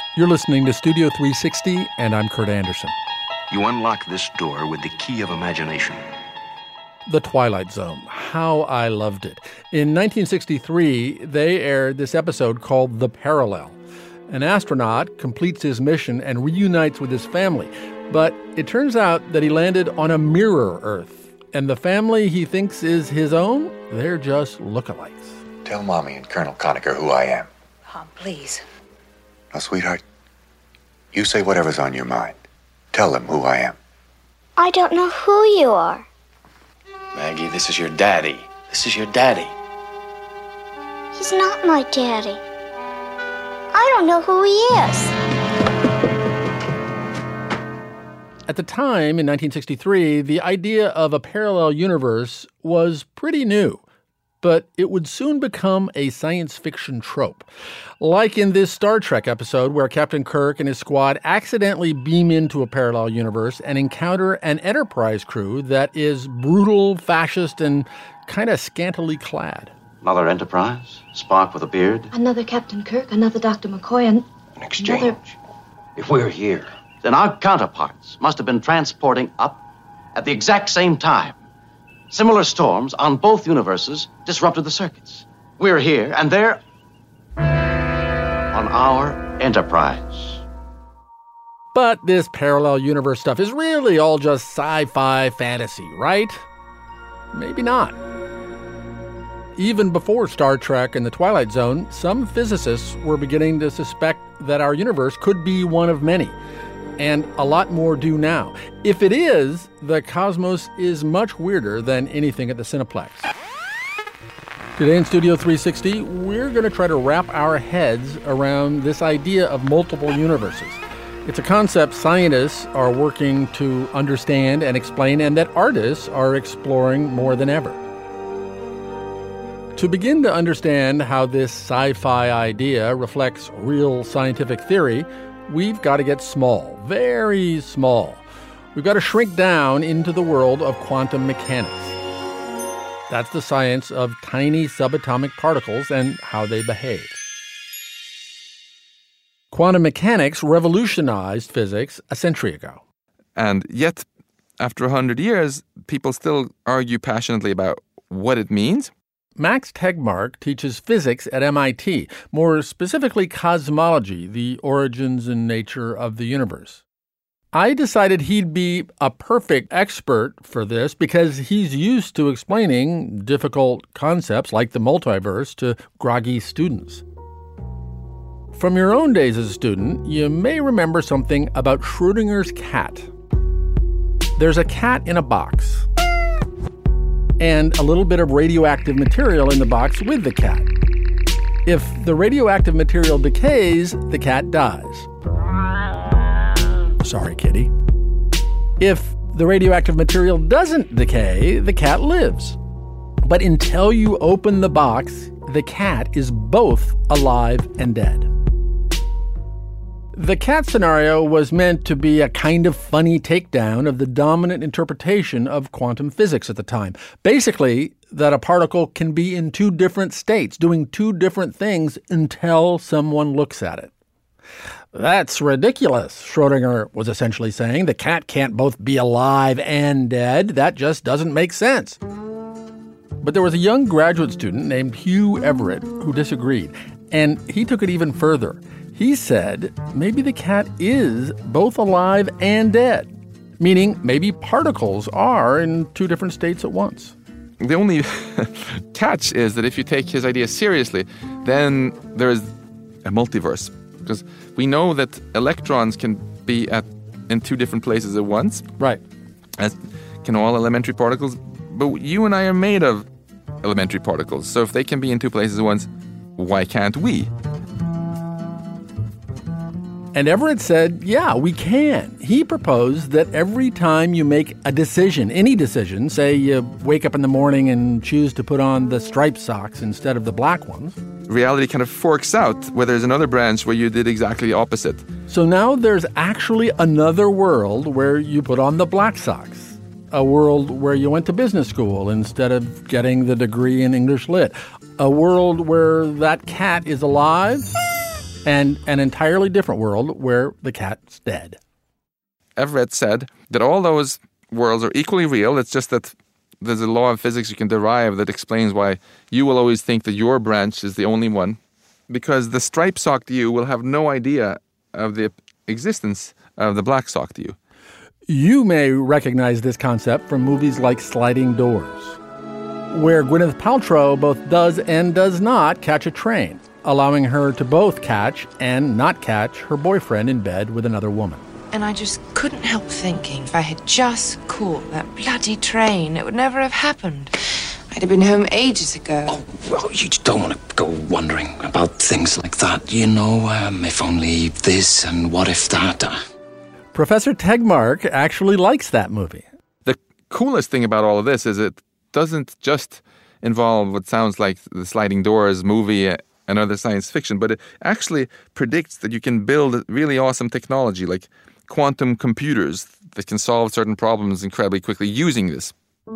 You're listening to Studio 360, and I'm Kurt Anderson. You unlock this door with the key of imagination. The Twilight Zone. How I loved it. In 1963, they aired this episode called The Parallel. An astronaut completes his mission and reunites with his family. But it turns out that he landed on a mirror Earth. And the family he thinks is his own, they're just lookalikes. Tell Mommy and Colonel Conacher who I am. Oh, please. Now, sweetheart, you say whatever's on your mind. Tell them who I am. I don't know who you are. Maggie, this is your daddy. This is your daddy. He's not my daddy. I don't know who he is. At the time, in 1963, the idea of a parallel universe was pretty new. But it would soon become a science fiction trope. Like in this Star Trek episode where Captain Kirk and his squad accidentally beam into a parallel universe and encounter an Enterprise crew that is brutal, fascist, and kind of scantily clad. Another Enterprise? Spock with a beard? Another Captain Kirk, another Dr. McCoy, and An exchange. another... If we're here, then our counterparts must have been transporting up at the exact same time. Similar storms on both universes disrupted the circuits. We're here, and they're on our Enterprise. But this parallel universe stuff is really all just sci-fi fantasy, right? Maybe not. Even before Star Trek and The Twilight Zone, some physicists were beginning to suspect that our universe could be one of many. And a lot more do now. If it is, the cosmos is much weirder than anything at the Cineplex. Today in Studio 360, we're going to try to wrap our heads around this idea of multiple universes. It's a concept scientists are working to understand and explain, and that artists are exploring more than ever. To begin to understand how this sci-fi idea reflects real scientific theory, we've got to get small, very small. We've got to shrink down into the world of quantum mechanics. That's the science of tiny subatomic particles and how they behave. Quantum mechanics revolutionized physics a century ago. And yet, after 100 years, people still argue passionately about what it means. Max Tegmark teaches physics at MIT, more specifically cosmology, the origins and nature of the universe. I decided he'd be a perfect expert for this because he's used to explaining difficult concepts like the multiverse to groggy students. From your own days as a student, you may remember something about Schrödinger's cat. There's a cat in a box, and a little bit of radioactive material in the box with the cat. If the radioactive material decays, the cat dies. Sorry, kitty. If the radioactive material doesn't decay, the cat lives. But until you open the box, the cat is both alive and dead. The cat scenario was meant to be a kind of funny takedown of the dominant interpretation of quantum physics at the time. Basically, that a particle can be in two different states, doing two different things until someone looks at it. That's ridiculous, Schrödinger was essentially saying. The cat can't both be alive and dead. That just doesn't make sense. But there was a young graduate student named Hugh Everett who disagreed, and he took it even further. He said maybe the cat is both alive and dead, meaning maybe particles are in two different states at once. The only catch is that if you take his idea seriously, then there is a multiverse. Because we know that electrons can be in two different places at once. Right. As can all elementary particles. But you and I are made of elementary particles. So if they can be in two places at once, why can't we? And Everett said, yeah, we can. He proposed that every time you make a decision, any decision, say you wake up in the morning and choose to put on the striped socks instead of the black ones, reality kind of forks out where there's another branch where you did exactly the opposite. So now there's actually another world where you put on the black socks. A world where you went to business school instead of getting the degree in English Lit. A world where that cat is alive and an entirely different world where the cat's dead. Everett said that all those worlds are equally real. It's just that there's a law of physics you can derive that explains why you will always think that your branch is the only one, because the stripe-socked you will have no idea of the existence of the black-socked you. You may recognize this concept from movies like Sliding Doors, where Gwyneth Paltrow both does and does not catch a train, allowing her to both catch and not catch her boyfriend in bed with another woman. And I just couldn't help thinking if I had just caught that bloody train, it would never have happened. I'd have been home ages ago. Oh, well, you don't want to go wondering about things like that. You know, if only this and what if that. Professor Tegmark actually likes that movie. The coolest thing about all of this is it doesn't just involve what sounds like the Sliding Doors movie and other science fiction, but it actually predicts that you can build really awesome technology like quantum computers that can solve certain problems incredibly quickly using this.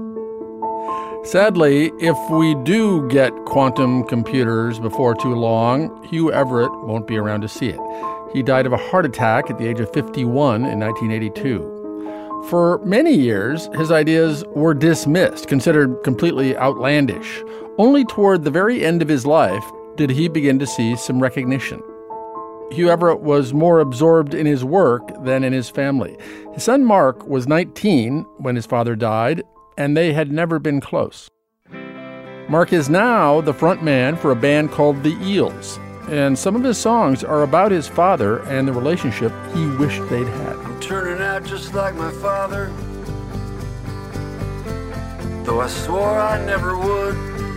Sadly, if we do get quantum computers before too long, Hugh Everett won't be around to see it. He died of a heart attack at the age of 51 in 1982. For many years, his ideas were dismissed, considered completely outlandish. Only toward the very end of his life did he begin to see some recognition. Hugh Everett was more absorbed in his work than in his family. His son Mark was 19 when his father died, and they had never been close. Mark is now the front man for a band called The Eels, and some of his songs are about his father and the relationship he wished they'd had. I'm turning out just like my father, though I swore I never would.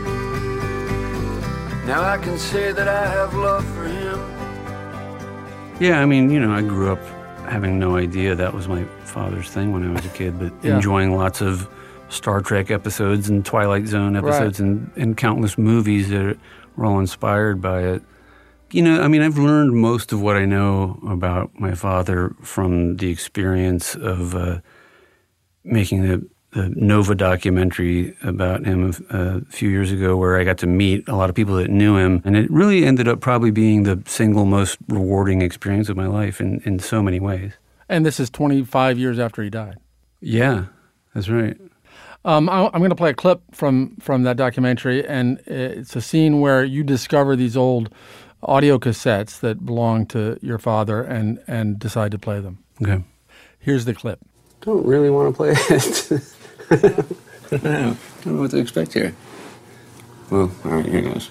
Now I can say that I have love for him. Yeah, I mean, I grew up having no idea that was my father's thing when I was a kid, but enjoying lots of Star Trek episodes and Twilight Zone episodes and countless movies that were all inspired by it. I've learned most of what I know about my father from the experience of making the Nova documentary about him a few years ago, where I got to meet a lot of people that knew him. And it really ended up probably being the single most rewarding experience of my life in so many ways. And this is 25 years after he died. Yeah, that's right. I'm going to play a clip from that documentary, and it's a scene where you discover these old audio cassettes that belong to your father and decide to play them. Okay. Here's the clip. Don't really want to play it. I don't know what to expect here. Well, all right, here goes.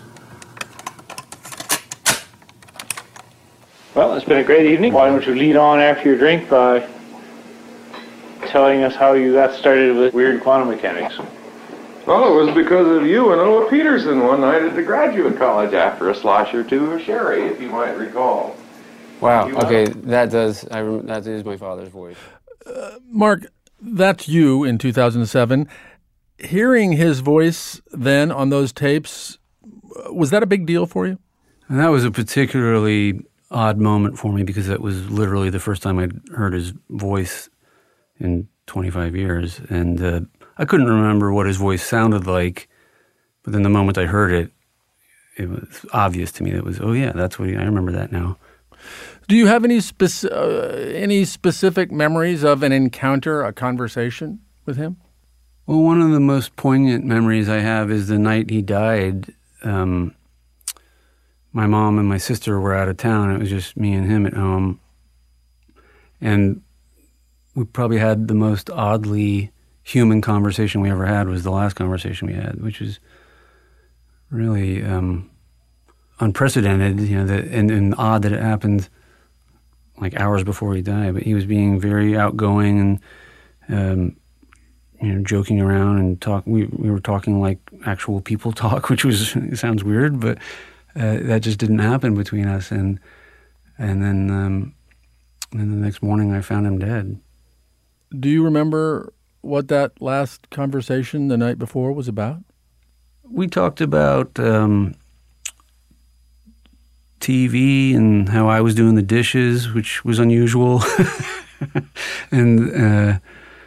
Well, it's been a great evening. Why don't you lead on after your drink by telling us how you got started with weird quantum mechanics? Well, it was because of you and Ola Peterson one night at the graduate college after a slosh or two of sherry, if you might recall. Wow, okay, that is my father's voice. Mark, that's you in 2007. Hearing his voice then on those tapes, was that a big deal for you? And that was a particularly odd moment for me because that was literally the first time I'd heard his voice in 25 years. And I couldn't remember what his voice sounded like, but then the moment I heard it, it was obvious to me that it was, oh yeah, that's what I remember that now. Do you have any specific memories of an encounter, a conversation with him? Well, one of the most poignant memories I have is the night he died. My mom and my sister were out of town. It was just me and him at home. And we probably had the most oddly human conversation we ever had was the last conversation we had, which was really unprecedented, and odd that it happened like hours before he died. But he was being very outgoing and joking around and talk. We were talking like actual people talk, which it sounds weird, but that just didn't happen between us. And then the next morning, I found him dead. Do you remember what that last conversation the night before was about? We talked about TV and how I was doing the dishes, which was unusual, and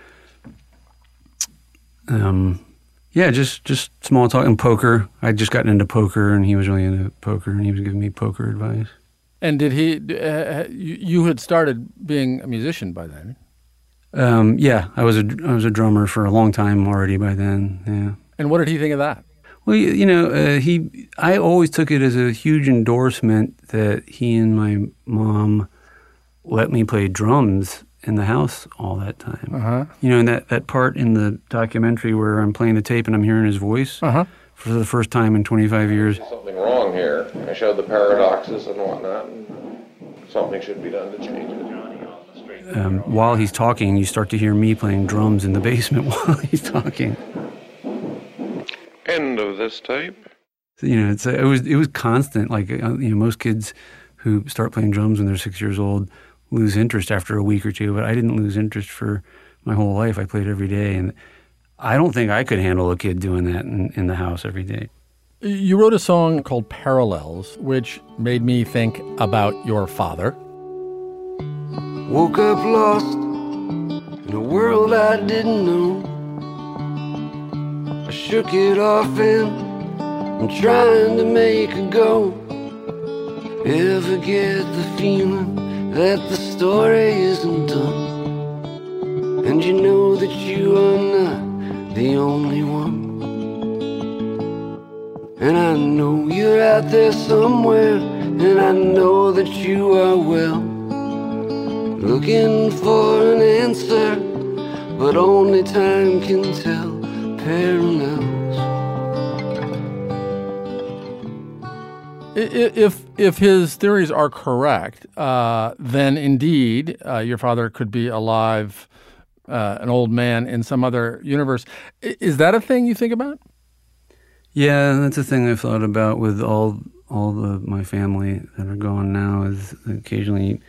just small talk and poker. I'd just gotten into poker, and he was really into poker, and he was giving me poker advice. And did he? You had started being a musician by then. Yeah, I was a drummer for a long time already by then. Yeah. And what did he think of that? Well, I always took it as a huge endorsement that he and my mom let me play drums in the house all that time. Uh-huh. And that part in the documentary where I'm playing the tape and I'm hearing his voice for the first time in 25 years. There's something wrong here. I showed the paradoxes and whatnot, and something should be done to change it. While he's talking, you start to hear me playing drums in the basement while he's talking. End of this tape. So, it was constant. Like most kids who start playing drums when they're 6 years old lose interest after a week or two, but I didn't lose interest for my whole life. I played every day, and I don't think I could handle a kid doing that in the house every day. You wrote a song called Parallels, which made me think about your father. Woke up lost in a world I didn't know. I shook it off and I'm trying to make a go. Ever get the feeling that the story isn't done? And you know that you are not the only one. And I know you're out there somewhere, and I know that you are well, looking for an answer, but only time can tell. Parallels. If his theories are correct, then indeed your father could be alive, an old man in some other universe. Is that a thing you think about? Yeah, that's a thing I've thought about with all my family that are gone now. Is occasionally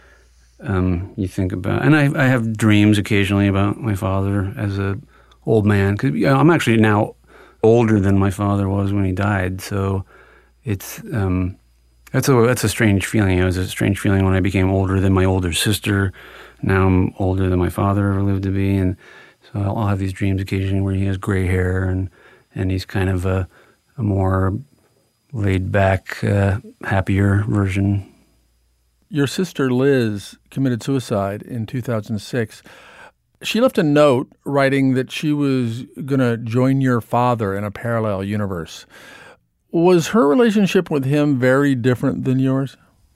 you think about, and I have dreams occasionally about my father as a old man, because I'm actually now older than my father was when he died. So it's that's a strange feeling. It was a strange feeling when I became older than my older sister. Now I'm older than my father ever lived to be, and so I'll have these dreams occasionally where he has gray hair and he's kind of a more laid back, happier version. Your sister Liz committed suicide in 2006. She left a note writing that she was going to join your father in a parallel universe. Was her relationship with him very different than yours?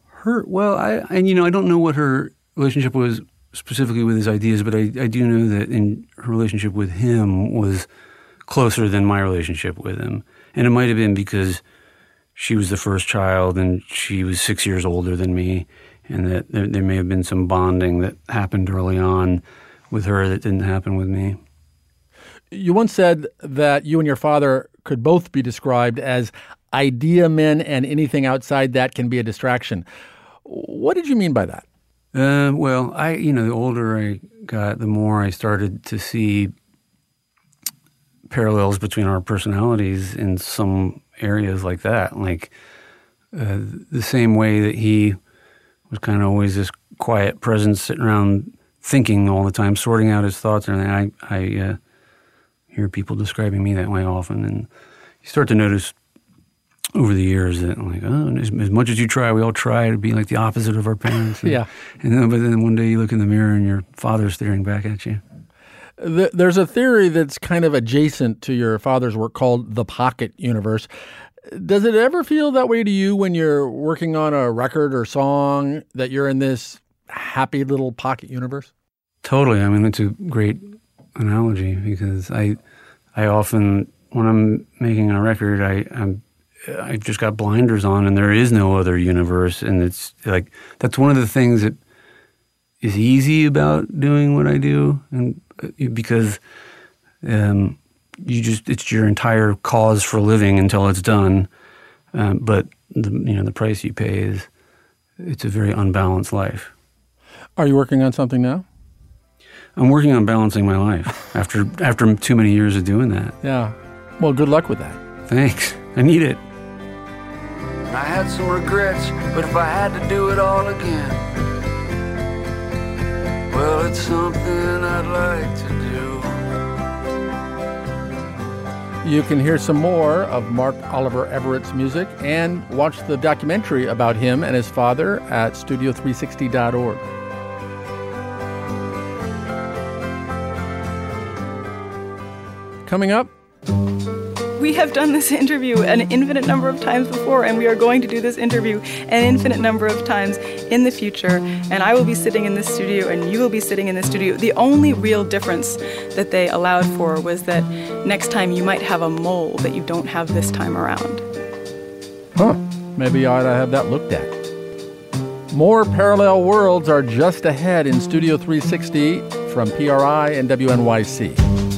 I don't know what her relationship was specifically with his ideas, but I do know that her relationship with him was closer than my relationship with him. And it might have been because she was the first child and she was 6 years older than me, and that there may have been some bonding that happened early on with her that didn't happen with me. You once said that you and your father could both be described as idea men, and anything outside that can be a distraction. What did you mean by that? The older I got, the more I started to see parallels between our personalities in some areas like that. Like the same way that he was kind of always this quiet presence sitting around thinking all the time, sorting out his thoughts and everything. I hear people describing me that way often, and you start to notice over the years that, like, as much as you try, we all try to be like the opposite of our parents. Yeah. But then one day you look in the mirror and your father's staring back at you. There's a theory that's kind of adjacent to your father's work called the pocket universe. Does it ever feel that way to you when you're working on a record or song, that you're in this happy little pocket universe? Totally. I mean, it's a great analogy, because I often, when I'm making a record, I've just got blinders on and there is no other universe. And it's like, that's one of the things that is easy about doing what I do, and because it's your entire cause for living until it's done. But the price you pay is, it's a very unbalanced life. Are you working on something now? I'm working on balancing my life after too many years of doing that. Yeah. Well, good luck with that. Thanks. I need it. I had some regrets, but if I had to do it all again, well, it's something I'd like to do. You can hear some more of Mark Oliver Everett's music and watch the documentary about him and his father at studio360.org. Coming up, we have done this interview an infinite number of times before, and we are going to do this interview an infinite number of times in the future. And I will be sitting in this studio, and you will be sitting in this studio. The only real difference that they allowed for was that next time you might have a mole that you don't have this time around. Huh. Maybe I ought to have that looked at. More parallel worlds are just ahead in Studio 360 from PRI and WNYC.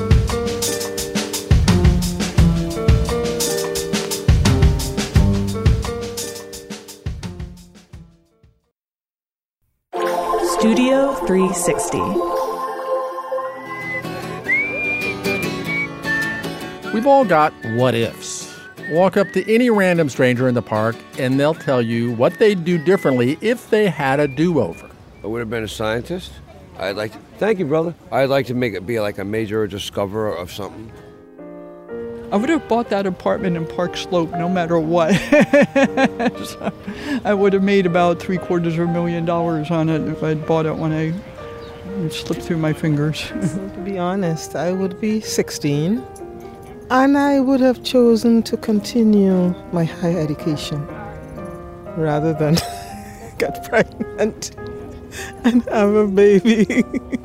Studio 360. We've all got what ifs. Walk up to any random stranger in the park and they'll tell you what they'd do differently if they had a do-over. I would have been a scientist. Thank you, brother. I'd like to make it be like a major discoverer of something. I would have bought that apartment in Park Slope no matter what. So I would have made about $750,000 on it if I'd bought it when it slipped through my fingers. So to be honest, I would be 16 and I would have chosen to continue my higher education rather than get pregnant and have a baby.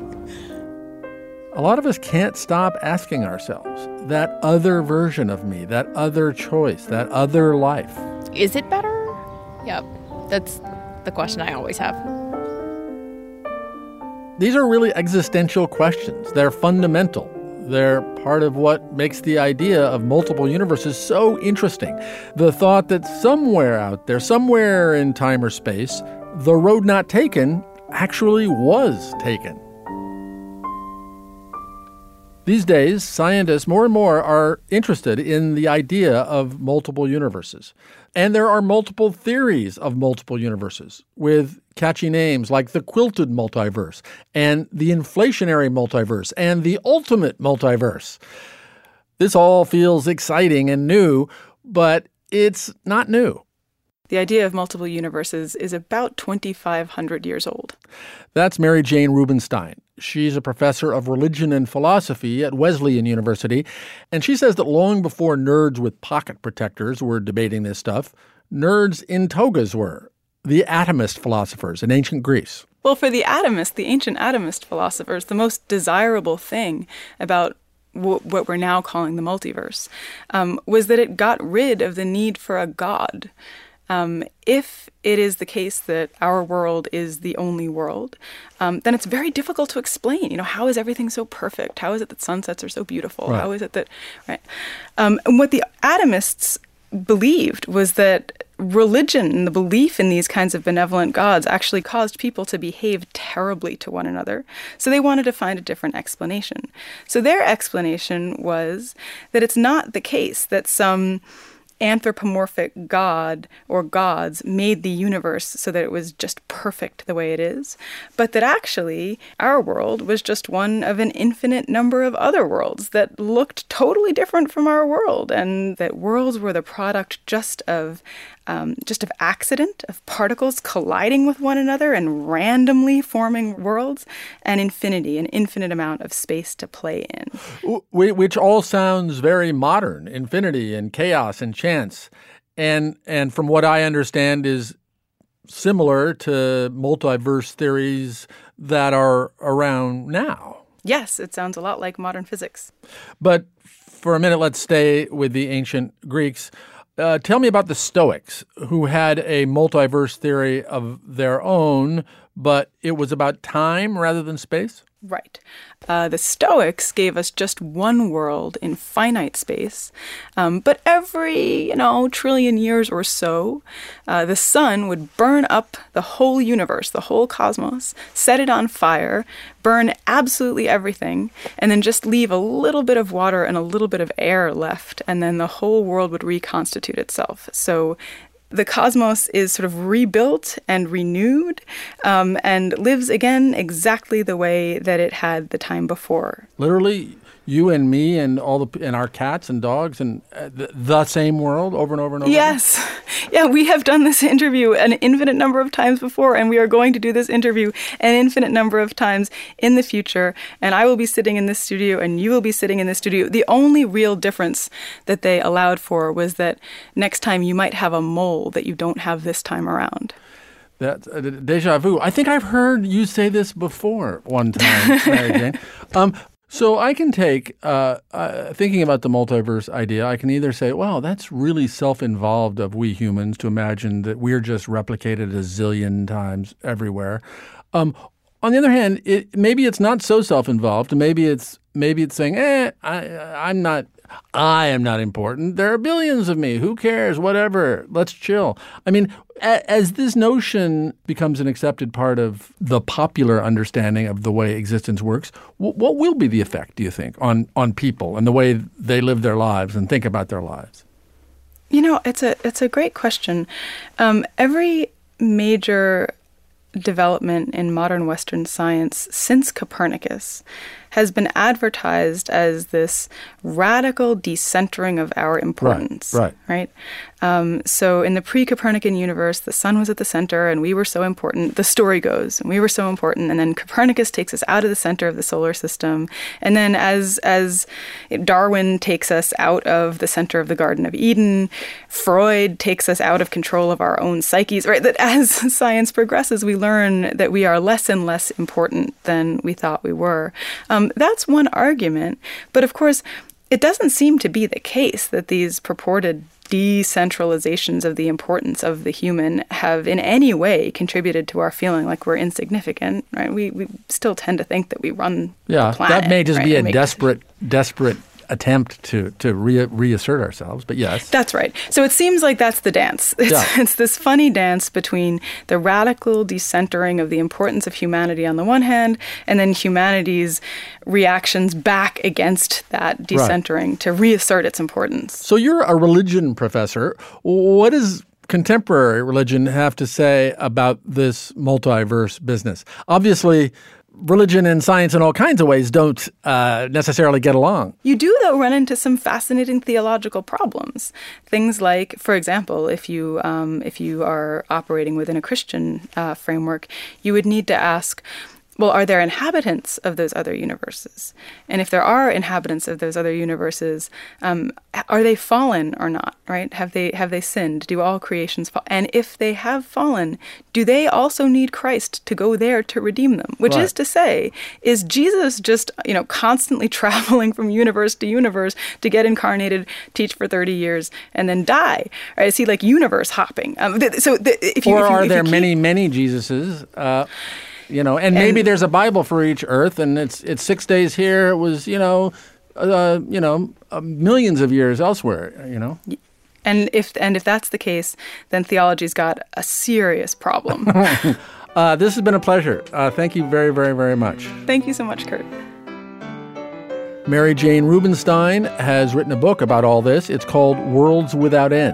A lot of us can't stop asking ourselves, that other version of me, that other choice, that other life. Is it better? Yep. That's the question I always have. These are really existential questions. They're fundamental. They're part of what makes the idea of multiple universes so interesting. The thought that somewhere out there, somewhere in time or space, the road not taken actually was taken. These days, scientists more and more are interested in the idea of multiple universes. And there are multiple theories of multiple universes with catchy names like the quilted multiverse and the inflationary multiverse and the ultimate multiverse. This all feels exciting and new, but it's not new. The idea of multiple universes is about 2,500 years old. That's Mary Jane Rubenstein. She's a professor of religion and philosophy at Wesleyan University, and she says that long before nerds with pocket protectors were debating this stuff, nerds in togas were, the atomist philosophers in ancient Greece. Well, for the atomists, the ancient atomist philosophers, the most desirable thing about what we're now calling the multiverse was that it got rid of the need for a god. If it is the case that our world is the only world, then it's very difficult to explain. How is everything so perfect? How is it that sunsets are so beautiful? Right. How is it that, right? And what the atomists believed was that religion and the belief in these kinds of benevolent gods actually caused people to behave terribly to one another. So they wanted to find a different explanation. So their explanation was that it's not the case that some anthropomorphic god or gods made the universe so that it was just perfect the way it is, but that actually our world was just one of an infinite number of other worlds that looked totally different from our world, and that worlds were the product just of accident, of particles colliding with one another and randomly forming worlds, and infinity, an infinite amount of space to play in. Which all sounds very modern, infinity and chaos and chance. And from what I understand is similar to multiverse theories that are around now. Yes, it sounds a lot like modern physics. But for a minute, let's stay with the ancient Greeks. Tell me about the Stoics, who had a multiverse theory of their own, but it was about time rather than space? Right. The Stoics gave us just one world in finite space, but every, trillion years or so, the sun would burn up the whole universe, the whole cosmos, set it on fire, burn absolutely everything, and then just leave a little bit of water and a little bit of air left, and then the whole world would reconstitute itself. So the cosmos is sort of rebuilt and renewed and lives again exactly the way that it had the time before. Literally, you and me and and our cats and dogs and the same world over and over and over? Yes. Yeah, we have done this interview an infinite number of times before, and we are going to do this interview an infinite number of times in the future. And I will be sitting in this studio, and you will be sitting in this studio. The only real difference that they allowed for was that next time you might have a mole that you don't have this time around. That's deja vu. I think I've heard you say this before one time, Mary Jane. So I can take, thinking about the multiverse idea, I can either say, wow, that's really self-involved of we humans to imagine that we're just replicated a zillion times everywhere. On the other hand, maybe it's not so self-involved. Maybe it's saying, I am not important. There are billions of me. Who cares? Whatever. Let's chill. I mean, as this notion becomes an accepted part of the popular understanding of the way existence works, what will be the effect, do you think, on people and the way they live their lives and think about their lives? You know, it's a great question. Every major development in modern Western science since Copernicus has been advertised as this radical decentering of our importance. Right? So in the pre-Copernican universe, the sun was at the center and we were so important. The story goes, and we were so important. And then Copernicus takes us out of the center of the solar system. And then as Darwin takes us out of the center of the Garden of Eden, Freud takes us out of control of our own psyches, right? That as science progresses, we learn that we are less and less important than we thought we were. That's one argument. But of course, it doesn't seem to be the case that these purported decentralizations of the importance of the human have in any way contributed to our feeling like we're insignificant, right? We still tend to think that we run the planet. That may just be a desperate attempt to reassert ourselves, but yes. That's right. So it seems like that's the dance. It's this funny dance between the radical decentering of the importance of humanity on the one hand, and then humanity's reactions back against that decentering to reassert its importance. So you're a religion professor. What does contemporary religion have to say about this multiverse business? Obviously, religion and science in all kinds of ways don't necessarily get along. You do, though, run into some fascinating theological problems. Things like, for example, if you are operating within a Christian framework, you would need to ask, well, are there inhabitants of those other universes? And if there are inhabitants of those other universes, are they fallen or not, right? Have they sinned? Do all creations fall? And if they have fallen, do they also need Christ to go there to redeem them? Which is to say, is Jesus just, constantly traveling from universe to universe to get incarnated, teach for 30 years, and then die? Right? Is he like universe hopping? Are there many Jesuses? And maybe there's a Bible for each Earth, and it's 6 days here. It was, millions of years elsewhere. And if that's the case, then theology's got a serious problem. This has been a pleasure. Thank you very, very, very much. Thank you so much, Kurt. Mary Jane Rubenstein has written a book about all this. It's called Worlds Without End.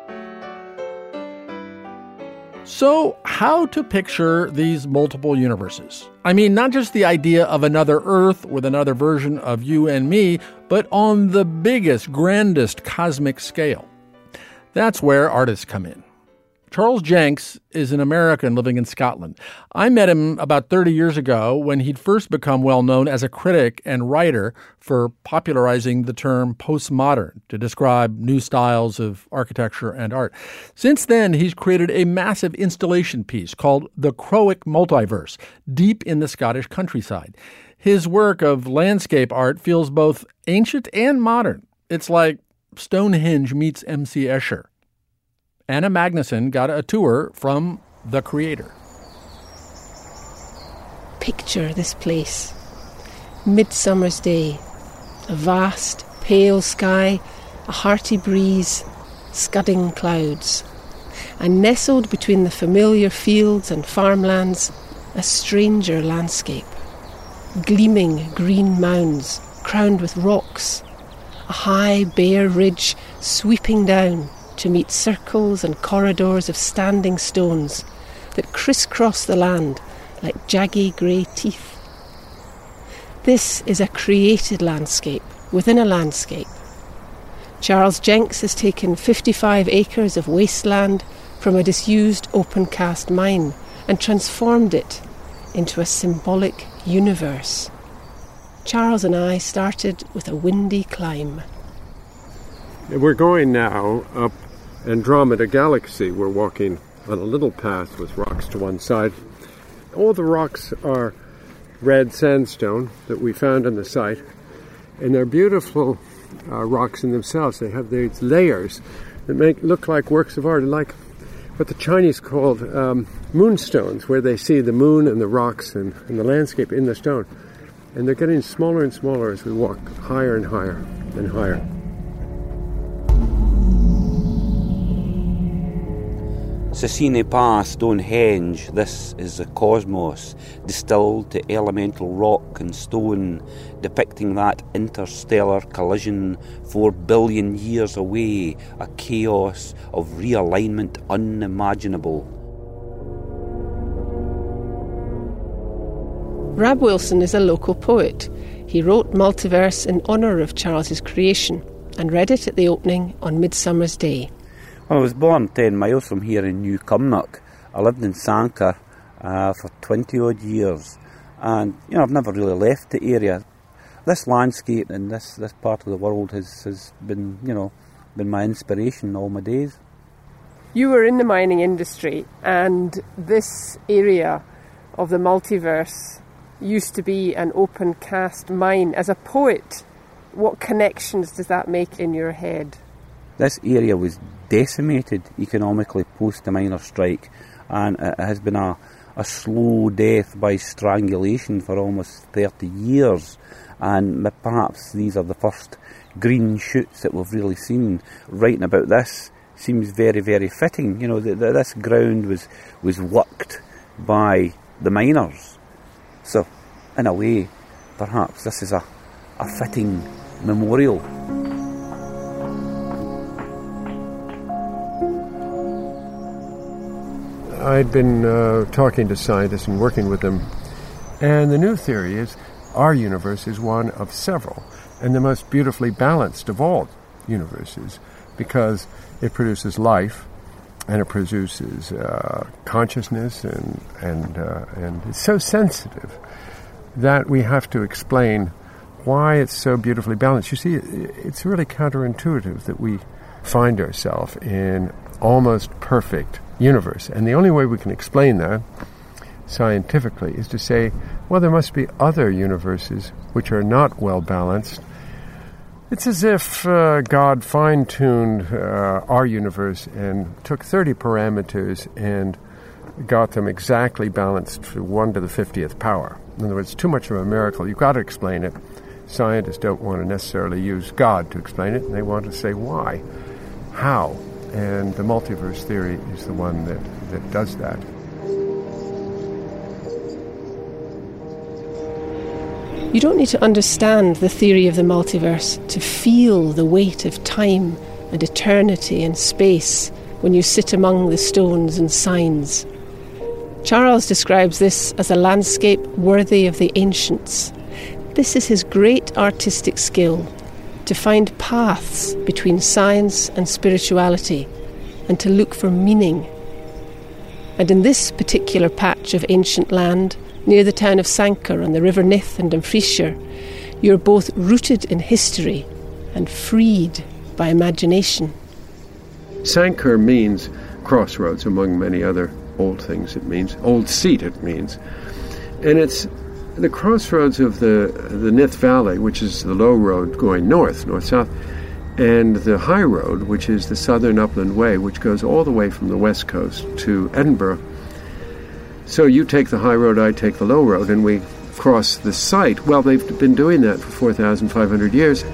So, how to picture these multiple universes? I mean, not just the idea of another Earth with another version of you and me, but on the biggest, grandest cosmic scale. That's where artists come in. Charles Jenks is an American living in Scotland. I met him about 30 years ago when he'd first become well known as a critic and writer for popularizing the term postmodern to describe new styles of architecture and art. Since then, he's created a massive installation piece called The Croic Multiverse, deep in the Scottish countryside. His work of landscape art feels both ancient and modern. It's like Stonehenge meets M.C. Escher. Anna Magnuson got a tour from the creator. Picture this place. Midsummer's day. A vast, pale sky, a hearty breeze, scudding clouds. And nestled between the familiar fields and farmlands, a stranger landscape. Gleaming green mounds, crowned with rocks. A high, bare ridge sweeping down to meet circles and corridors of standing stones that crisscross the land like jaggy grey teeth. This is a created landscape within a landscape. Charles Jenks has taken 55 acres of wasteland from a disused open-cast mine and transformed it into a symbolic universe. Charles and I started with a windy climb. We're going now up Andromeda Galaxy. We're walking on a little path with rocks to one side. All the rocks are red sandstone that we found on the site, and they're beautiful rocks in themselves. They have these layers that look like works of art, like what the Chinese called moonstones, where they see the moon and the rocks and the landscape in the stone. And they're getting smaller and smaller as we walk higher and higher and higher. Ce pas Stonehenge, this is the cosmos, distilled to elemental rock and stone, depicting that interstellar collision 4 billion years away, a chaos of realignment unimaginable. Rab Wilson is a local poet. He wrote Multiverse in honour of Charles's creation and read it at the opening on Midsummer's Day. Well, I was born 10 miles from here in New Cumnock. I lived in Sanquhar for 20 odd years, and I've never really left the area. This landscape and this part of the world has been been my inspiration all my days. You were in the mining industry, and this area of the multiverse used to be an open cast mine. As a poet, what connections does that make in your head? This area was decimated economically post the miners' strike, and it has been a slow death by strangulation for almost 30 years, and perhaps these are the first green shoots that we've really seen. Writing about this seems very, very fitting. This ground was worked by the miners, so in a way perhaps this is a fitting memorial. I'd been talking to scientists and working with them, and the new theory is our universe is one of several, and the most beautifully balanced of all universes, because it produces life, and it produces consciousness, and it's so sensitive that we have to explain why it's so beautifully balanced. You see, it's really counterintuitive that we find ourselves in almost perfect universe. And the only way we can explain that scientifically is to say, well, there must be other universes which are not well balanced. It's as if God fine-tuned our universe and took 30 parameters and got them exactly balanced to 1 to the 50th power. In other words, too much of a miracle. You've got to explain it. Scientists don't want to necessarily use God to explain it, and they want to say why, how. And the multiverse theory is the one that does that. You don't need to understand the theory of the multiverse to feel the weight of time and eternity and space when you sit among the stones and signs. Charles describes this as a landscape worthy of the ancients. This is his great artistic skill, to find paths between science and spirituality, and to look for meaning. And in this particular patch of ancient land, near the town of Sanquhar on the River Nith and Dumfriesshire, you're both rooted in history and freed by imagination. Sanquhar means crossroads, among many other old things it means. Old seat it means. And it's the crossroads of the Nith Valley, which is the low road going north-south, and the high road, which is the Southern Upland Way, which goes all the way from the west coast to Edinburgh. So you take the high road, I take the low road, and we cross the site. Well, they've been doing that for 4,500 years.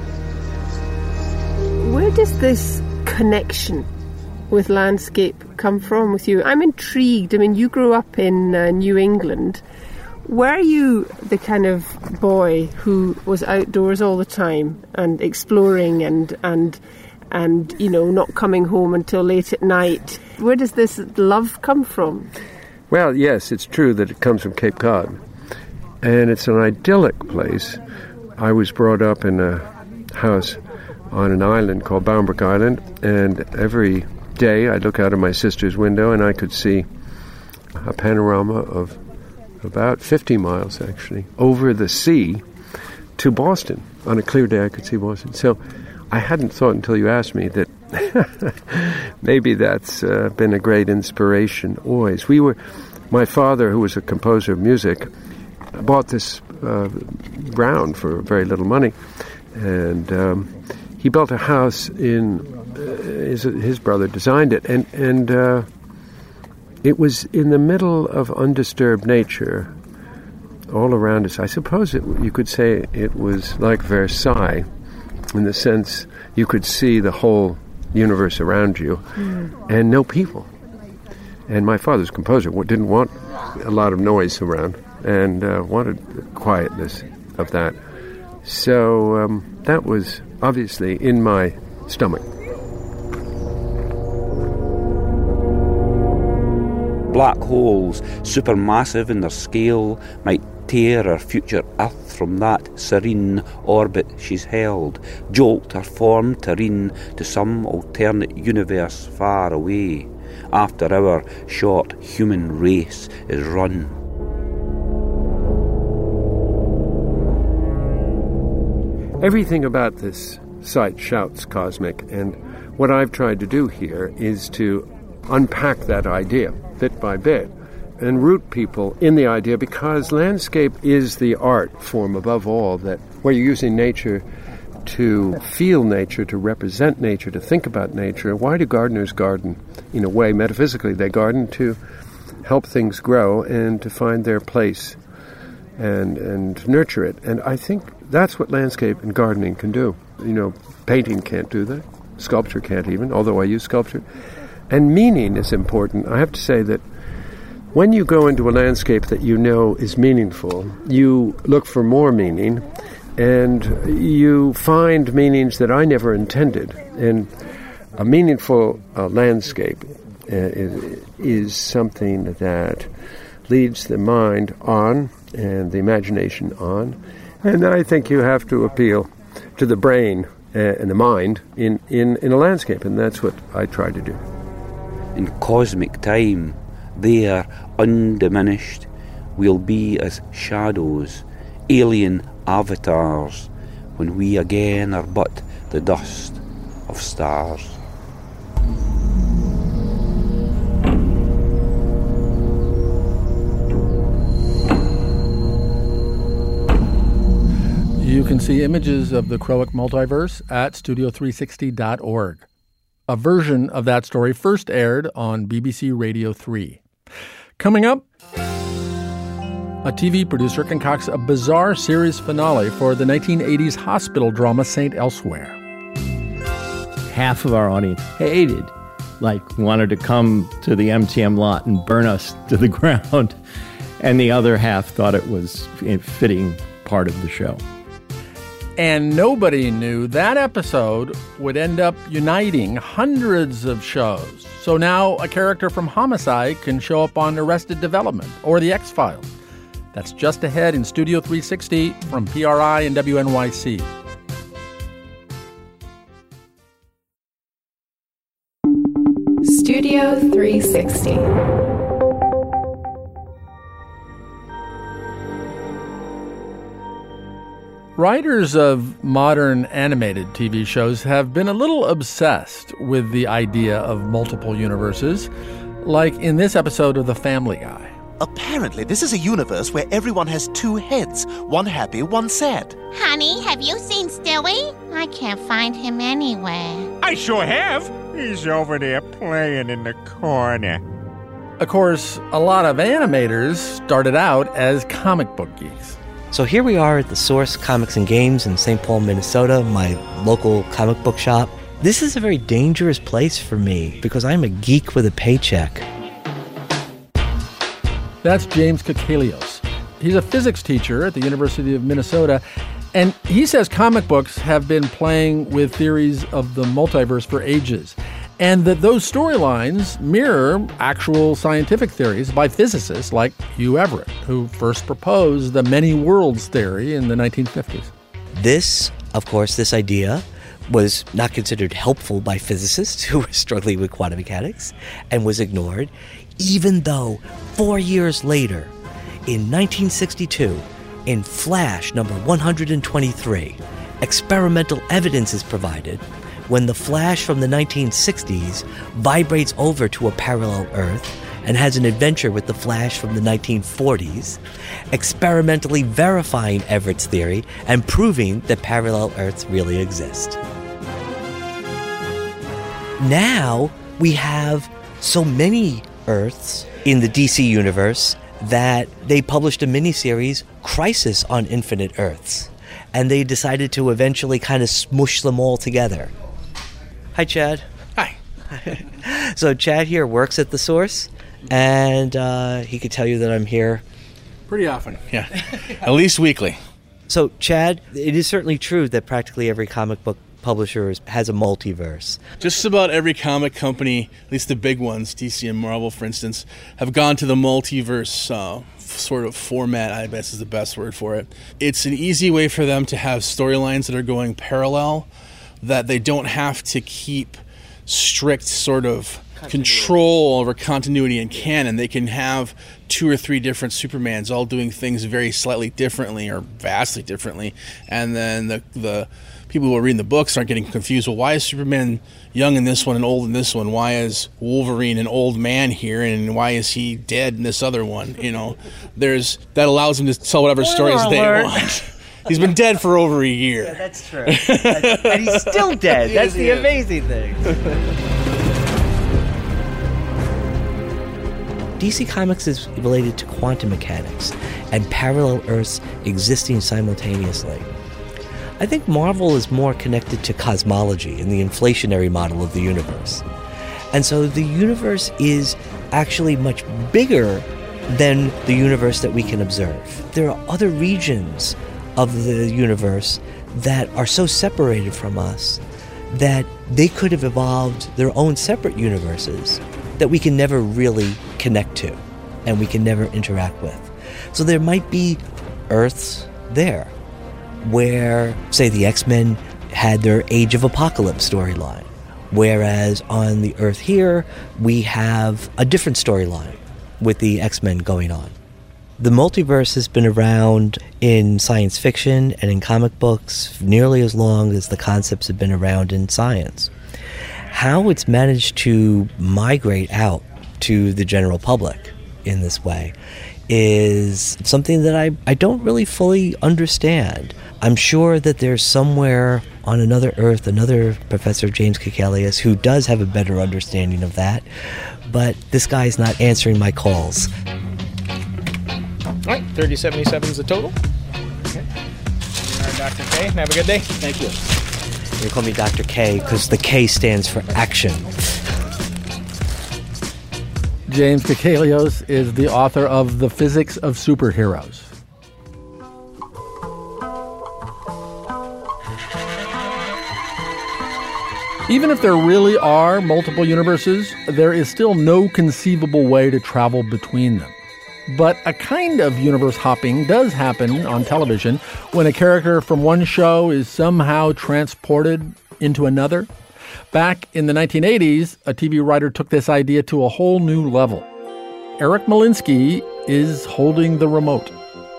Where does this connection with landscape come from with you? I'm intrigued. I mean, you grew up in New England. Were you the kind of boy who was outdoors all the time and exploring and not coming home until late at night? Where does this love come from? Well, yes, it's true that it comes from Cape Cod. And it's an idyllic place. I was brought up in a house on an island called Boundbrook Island, and every day I'd look out of my sister's window and I could see a panorama of about 50 miles, actually, over the sea to Boston. On a clear day I could see Boston. So I hadn't thought until you asked me that maybe that's been a great inspiration always. My father, who was a composer of music, bought this ground for very little money, and he built a house in. His brother designed it, and it was in the middle of undisturbed nature, all around us. I suppose you could say it was like Versailles, in the sense you could see the whole universe around you, and no people. And my father's composer didn't want a lot of noise around, and wanted the quietness of that. So that was obviously in my stomach. Black holes, supermassive in their scale, might tear our future Earth from that serene orbit she's held, jolt her form terrene to some alternate universe far away, after our short human race is run. Everything about this site shouts cosmic, and what I've tried to do here is to unpack that idea bit by bit and root people in the idea, because landscape is the art form above all, that where you're using nature to feel nature, to represent nature, to think about nature. Why do gardeners garden? In a way, metaphysically, they garden to help things grow and to find their place and nurture it. And I think that's what landscape and gardening can do. Painting can't do that. Sculpture can't even, although I use sculpture. And meaning is important. I have to say that when you go into a landscape that you know is meaningful, you look for more meaning, and you find meanings that I never intended. And a meaningful landscape is something that leads the mind on and the imagination on. And I think you have to appeal to the brain and the mind in a landscape, and that's what I try to do. In cosmic time, there, undiminished, we'll be as shadows, alien avatars, when we again are but the dust of stars. You can see images of the Crowick multiverse at studio360.org. A version of that story first aired on BBC Radio 3. Coming up, a TV producer concocts a bizarre series finale for the 1980s hospital drama St. Elsewhere. Half of our audience hated, wanted to come to the MTM lot and burn us to the ground. And the other half thought it was a fitting part of the show. And nobody knew that episode would end up uniting hundreds of shows. So now a character from Homicide can show up on Arrested Development or The X-Files. That's just ahead in Studio 360 from PRI and WNYC. Studio 360. Writers of modern animated TV shows have been a little obsessed with the idea of multiple universes, like in this episode of The Family Guy. Apparently, this is a universe where everyone has two heads, one happy, one sad. Honey, have you seen Stewie? I can't find him anywhere. I sure have. He's over there playing in the corner. Of course, a lot of animators started out as comic book geeks. So here we are at the Source Comics and Games in St. Paul, Minnesota, my local comic book shop. This is a very dangerous place for me because I'm a geek with a paycheck. That's James Kakelios. He's a physics teacher at the University of Minnesota, and he says comic books have been playing with theories of the multiverse for ages. and that those storylines mirror actual scientific theories by physicists like Hugh Everett, who first proposed the many worlds theory in the 1950s. This idea was not considered helpful by physicists who were struggling with quantum mechanics and was ignored, even though 4 years later, in 1962, in Flash number 123, experimental evidence is provided when the Flash from the 1960s vibrates over to a parallel Earth and has an adventure with the Flash from the 1940s, experimentally verifying Everett's theory and proving that parallel Earths really exist. Now we have so many Earths in the DC universe that they published a miniseries, Crisis on Infinite Earths, and they decided to eventually kind of smush them all together. Hi, Chad. Hi. So Chad here works at The Source, and he could tell you that I'm here pretty often, yeah. At least weekly. So, Chad, it is certainly true that practically every comic book publisher has a multiverse. Just about every comic company, at least the big ones, DC and Marvel, for instance, have gone to the multiverse sort of format, I guess is the best word for it. It's an easy way for them to have storylines that are going parallel, that they don't have to keep strict sort of control over continuity and canon. They can have 2 or 3 different Supermans all doing things very slightly differently or vastly differently, and then the people who are reading the books aren't getting confused. Well, why is Superman young in this one and old in this one? Why is Wolverine an old man here, and why is he dead in this other one? You know, that allows them to tell whatever stories they want. He's been dead for over a year. Yeah, that's true. And he's still dead. That's the amazing thing. DC Comics is related to quantum mechanics and parallel Earths existing simultaneously. I think Marvel is more connected to cosmology and the inflationary model of the universe. And so the universe is actually much bigger than the universe that we can observe. There are other regions of the universe that are so separated from us that they could have evolved their own separate universes that we can never really connect to and we can never interact with. So there might be Earths there where, say, the X-Men had their Age of Apocalypse storyline, whereas on the Earth here, we have a different storyline with the X-Men going on. The multiverse has been around in science fiction and in comic books nearly as long as the concepts have been around in science. How it's managed to migrate out to the general public in this way is something that I don't really fully understand. I'm sure that there's somewhere on another Earth, another Professor James Kekelius who does have a better understanding of that, but this guy's not answering my calls. All right, 3077 is the total. Okay. All right, Dr. K, have a good day. Thank you. They call me Dr. K because the K stands for action. James Kekelios is the author of The Physics of Superheroes. Even if there really are multiple universes, there is still no conceivable way to travel between them. But a kind of universe hopping does happen on television when a character from one show is somehow transported into another. Back in the 1980s, a TV writer took this idea to a whole new level. Eric Molinsky is holding the remote.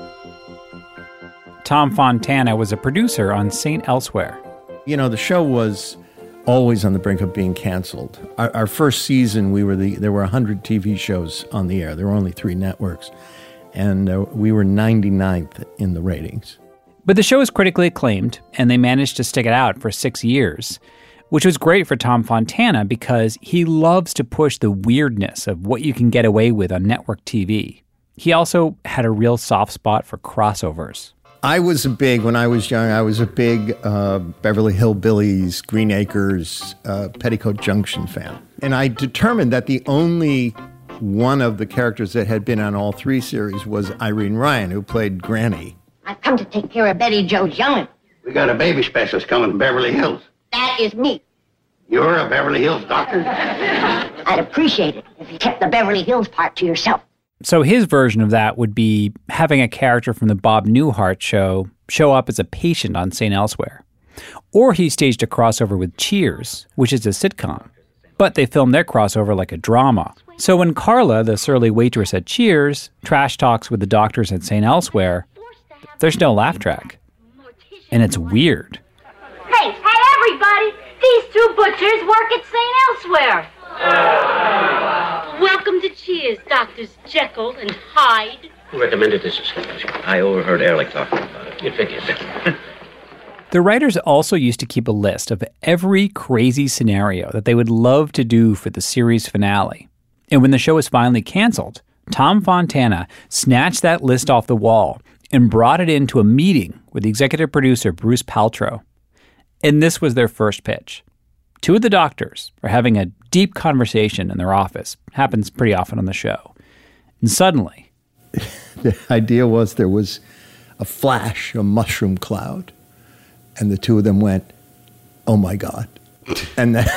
Tom Fontana was a producer on St. Elsewhere. You know, the show was always on the brink of being canceled. Our first season, there were 100 TV shows on the air. There were only 3 networks. And we were 99th in the ratings. But the show was critically acclaimed, and they managed to stick it out for 6 years, which was great for Tom Fontana because he loves to push the weirdness of what you can get away with on network TV. He also had a real soft spot for crossovers. When I was young, I was a big Beverly Hillbillies, Green Acres, Petticoat Junction fan. And I determined that the only one of the characters that had been on all 3 series was Irene Ryan, who played Granny. I've come to take care of Betty Jo's young'un. We got a baby specialist coming from Beverly Hills. That is me. You're a Beverly Hills doctor? I'd appreciate it if you kept the Beverly Hills part to yourself. So his version of that would be having a character from the Bob Newhart show up as a patient on St. Elsewhere. Or he staged a crossover with Cheers, which is a sitcom. But they filmed their crossover like a drama. So when Carla, the surly waitress at Cheers, trash talks with the doctors at St. Elsewhere, there's no laugh track. And it's weird. Hey, everybody! These two butchers work at St. Elsewhere. Welcome to Cheers, Doctors Jekyll and Hyde. Who recommended this establishment? I overheard Ehrlich talking about it. You'd figure it. The writers also used to keep a list of every crazy scenario that they would love to do for the series finale. And when the show was finally canceled, Tom Fontana snatched that list off the wall and brought it into a meeting with the executive producer, Bruce Paltrow. And this was their first pitch. Two of the doctors are having a deep conversation in their office. Happens pretty often on the show. And suddenly... the idea was there was a flash, a mushroom cloud. And the two of them went, oh my God. And then,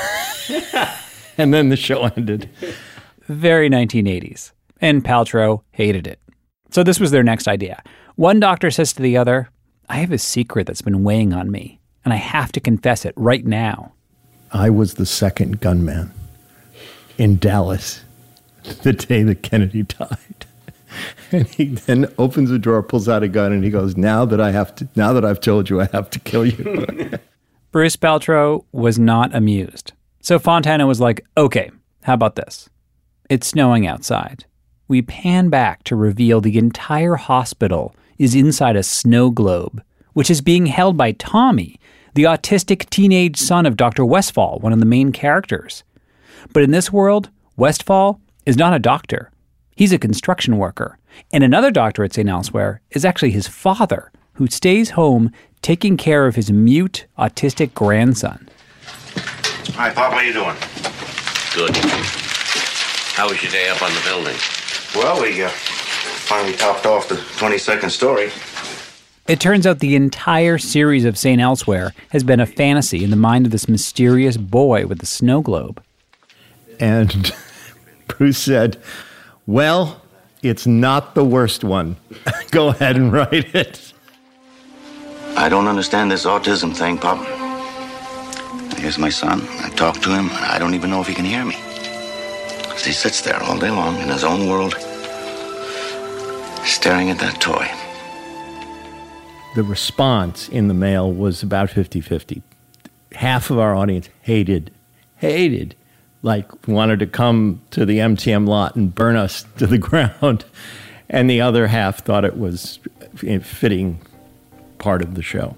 and then the show ended. Very 1980s. And Paltrow hated it. So this was their next idea. One doctor says to the other, I have a secret that's been weighing on me, and I have to confess it right now. I was the second gunman in Dallas the day that Kennedy died. And he then opens a drawer, pulls out a gun, and he goes, now that I've told you, I have to kill you. Bruce Paltrow was not amused. So Fontana was like, okay, how about this? It's snowing outside. We pan back to reveal the entire hospital is inside a snow globe, which is being held by Tommy, the autistic teenage son of Dr. Westfall, one of the main characters. But in this world, Westfall is not a doctor. He's a construction worker. And another doctor at St. Elsewhere is actually his father, who stays home taking care of his mute, autistic grandson. Hi, Pop, how you doing? Good. How was your day up on the building? Well, we finally topped off the 22nd story. It turns out the entire series of St. Elsewhere has been a fantasy in the mind of this mysterious boy with the snow globe. And Bruce said, well, it's not the worst one. Go ahead and write it. I don't understand this autism thing, Pop. Here's my son. I talk to him. I don't even know if he can hear me. He sits there all day long in his own world, staring at that toy. The response in the mail was about 50-50. Half of our audience hated, like wanted to come to the MTM lot and burn us to the ground. And the other half thought it was a fitting part of the show.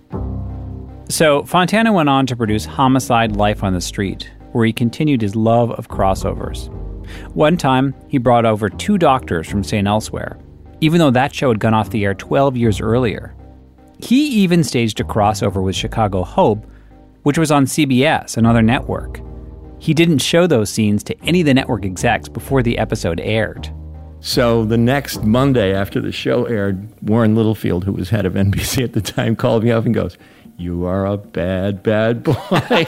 So Fontana went on to produce Homicide: Life on the Street, where he continued his love of crossovers. One time, he brought over 2 doctors from St. Elsewhere, even though that show had gone off the air 12 years earlier. He even staged a crossover with Chicago Hope, which was on CBS, another network. He didn't show those scenes to any of the network execs before the episode aired. So the next Monday after the show aired, Warren Littlefield, who was head of NBC at the time, called me up and goes, you are a bad, bad boy.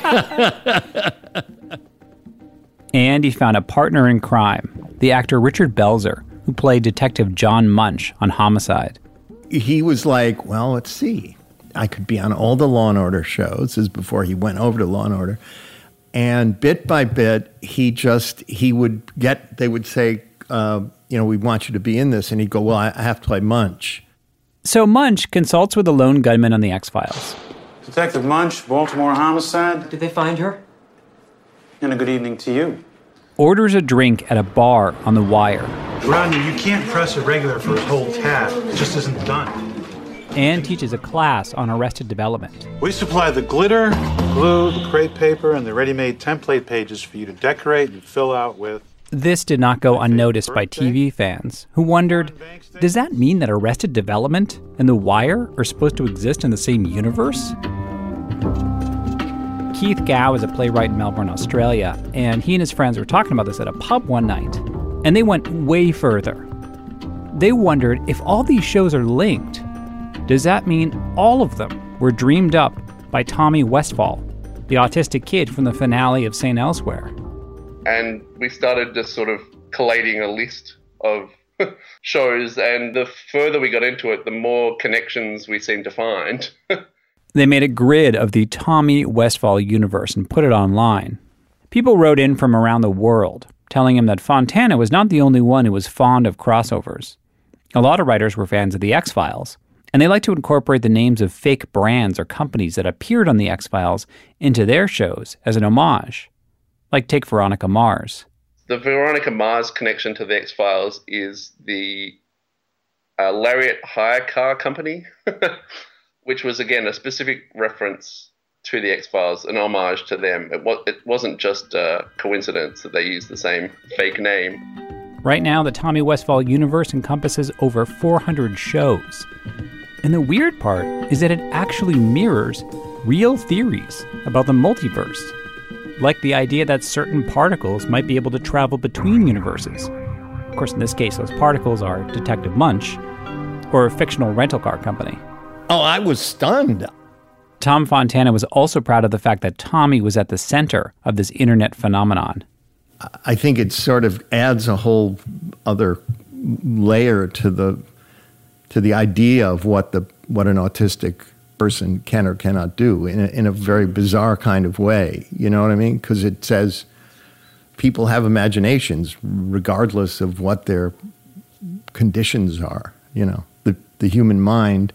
And he found a partner in crime, the actor Richard Belzer, who played Detective John Munch on Homicide. He was like, well, let's see. I could be on all the Law & Order shows. This is before he went over to Law & Order. And bit by bit, they would say, we want you to be in this. And he'd go, well, I have to play Munch. So Munch consults with a lone gunman on the X-Files. Detective Munch, Baltimore Homicide. Did they find her? And a good evening to you. Orders a drink at a bar on The Wire. Rodney, you can't press a regular for his whole tab. It just isn't done. And teaches a class on Arrested Development. We supply the glitter, glue, the crepe paper, and the ready-made template pages for you to decorate and fill out with. This did not go unnoticed by TV fans, who wondered, does that mean that Arrested Development and The Wire are supposed to exist in the same universe? Keith Gow is a playwright in Melbourne, Australia, and he and his friends were talking about this at a pub one night, and they went way further. They wondered if all these shows are linked, does that mean all of them were dreamed up by Tommy Westfall, the autistic kid from the finale of St. Elsewhere. And we started just sort of collating a list of shows, and the further we got into it, the more connections we seemed to find. They made a grid of the Tommy Westphall universe and put it online. People wrote in from around the world, telling him that Fontana was not the only one who was fond of crossovers. A lot of writers were fans of The X-Files, and they liked to incorporate the names of fake brands or companies that appeared on The X-Files into their shows as an homage. Like take Veronica Mars. The Veronica Mars connection to The X-Files is the Lariat Hire Car Company, which was, again, a specific reference to The X-Files, an homage to them. It wasn't just a coincidence that they used the same fake name. Right now, the Tommy Westphall universe encompasses over 400 shows. And the weird part is that it actually mirrors real theories about the multiverse, like the idea that certain particles might be able to travel between universes. Of course, in this case, those particles are Detective Munch, or a fictional rental car company. Oh, I was stunned. Tom Fontana was also proud of the fact that Tommy was at the center of this internet phenomenon. I think it sort of adds a whole other layer to the idea of what an autistic person can or cannot do in a very bizarre kind of way. You know what I mean? Because it says people have imaginations regardless of what their conditions are. You know, the human mind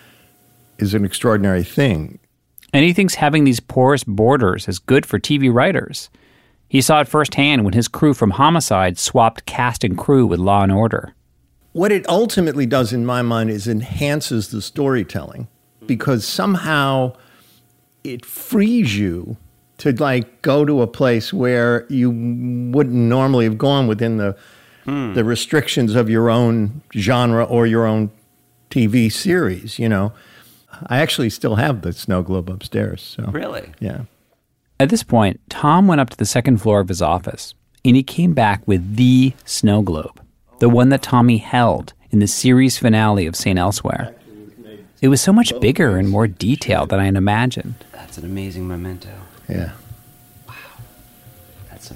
is an extraordinary thing. And he thinks having these porous borders is good for TV writers. He saw it firsthand when his crew from Homicide swapped cast and crew with Law & Order. What it ultimately does, in my mind, is enhances the storytelling, because somehow it frees you to, like, go to a place where you wouldn't normally have gone within the restrictions of your own genre or your own TV series, you know. I actually still have the snow globe upstairs. So. Really? Yeah. At this point, Tom went up to the second floor of his office, and he came back with the snow globe, the one that Tommy held in the series finale of St. Elsewhere. It was so much bigger and more detailed than I had imagined. That's an amazing memento. Yeah. Wow. That's so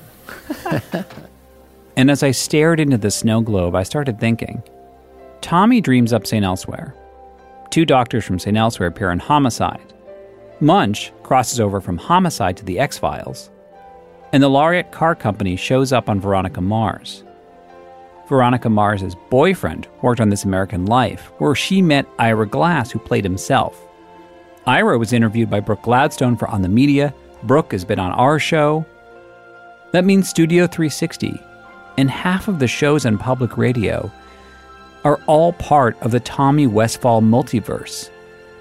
cool. And as I stared into the snow globe, I started thinking, Tommy dreams up St. Elsewhere. 2 doctors from St. Elsewhere appear in Homicide. Munch crosses over from Homicide to The X-Files. And the Lariat Car Company shows up on Veronica Mars. Veronica Mars' boyfriend worked on This American Life, where she met Ira Glass, who played himself. Ira was interviewed by Brooke Gladstone for On the Media. Brooke has been on our show. That means Studio 360, and half of the shows on public radio are all part of the Tommy Westphall multiverse.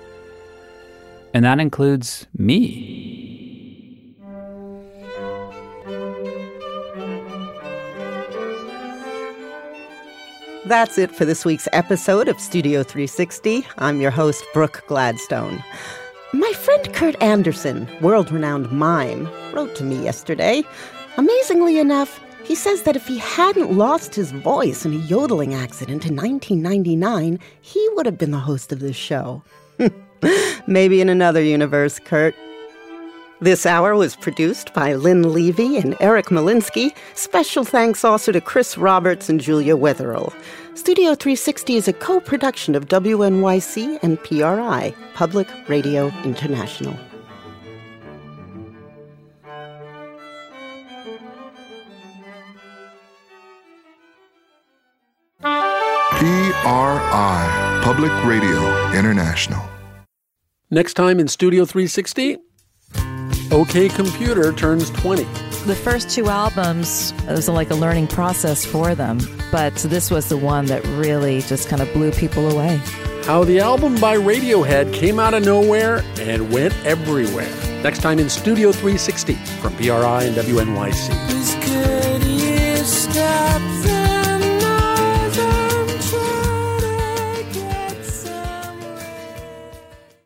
And that includes me. That's it for this week's episode of Studio 360. I'm your host, Brooke Gladstone. My friend Kurt Anderson, world-renowned mime, wrote to me yesterday. Amazingly enough, he says that if he hadn't lost his voice in a yodeling accident in 1999, he would have been the host of this show. Maybe in another universe, Kurt. This hour was produced by Lynn Levy and Eric Malinsky. Special thanks also to Chris Roberts and Julia Wetherill. Studio 360 is a co-production of WNYC and PRI, Public Radio International. PRI, Public Radio International. Next time in Studio 360, OK Computer turns 20. The first 2 albums, it was like a learning process for them, but this was the one that really just kind of blew people away. How the album by Radiohead came out of nowhere and went everywhere. Next time in Studio 360 from PRI and WNYC. Could you stop the